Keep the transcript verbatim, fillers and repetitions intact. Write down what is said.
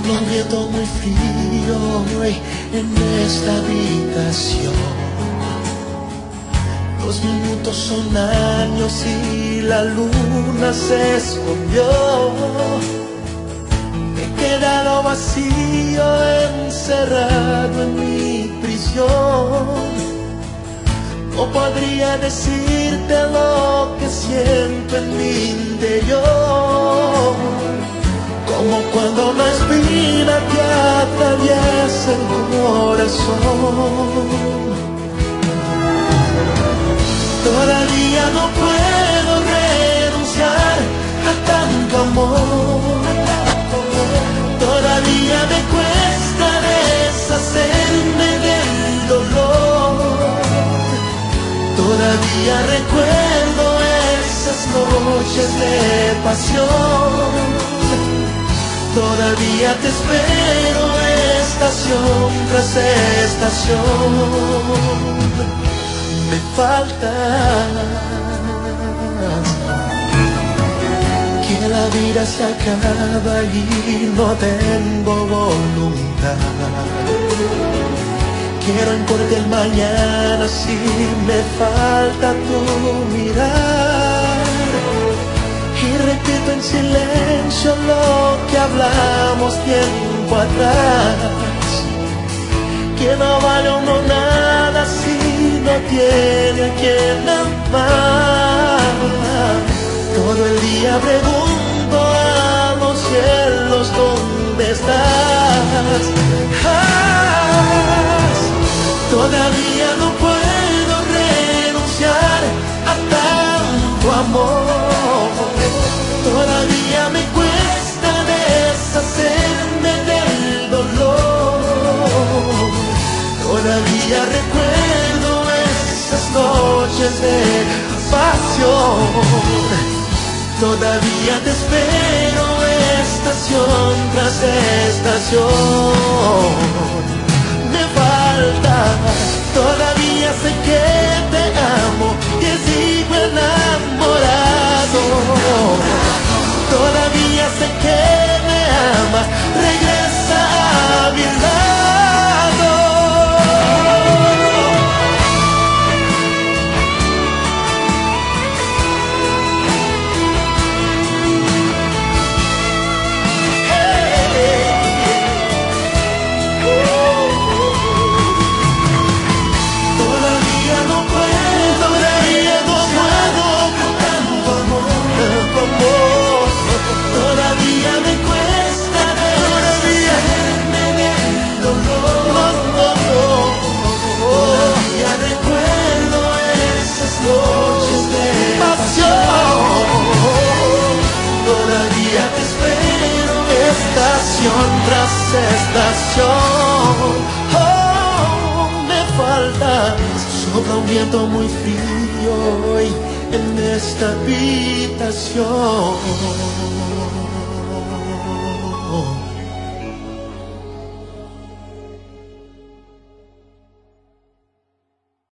un viento muy frío en esta habitación. Los minutos son años y la luna se escondió. Me he quedado vacío, encerrado en mi prisión. No podría decirte lo que siento en mi interior, como cuando una espina te atraviesa el corazón. Todavía no puedo renunciar a tanto amor. Todavía me cuesta deshacerme del dolor. Todavía recuerdo esas noches de pasión. Todavía te espero estación tras estación. Me faltas, que la vida se acaba y no tengo voluntad. Quiero importar el mañana si me falta tu mirar. Y repito en silencio lo que hablamos tiempo atrás, que no vale uno nada si no tiene a quien amar. Todo el día pregunto a los cielos dónde estás. Ah, todavía no puedo renunciar a tanto amor. Todavía me cuesta deshacerme del dolor. Todavía recuerdo esas noches de pasión. Todavía te espero estación tras estación. Me falta, todavía sé que te amo y sigo enamorado. Todavía sé que me amas, regresa a mi lado. Estación tras estación, oh, me falta. Sopla un viento muy frío hoy en esta habitación.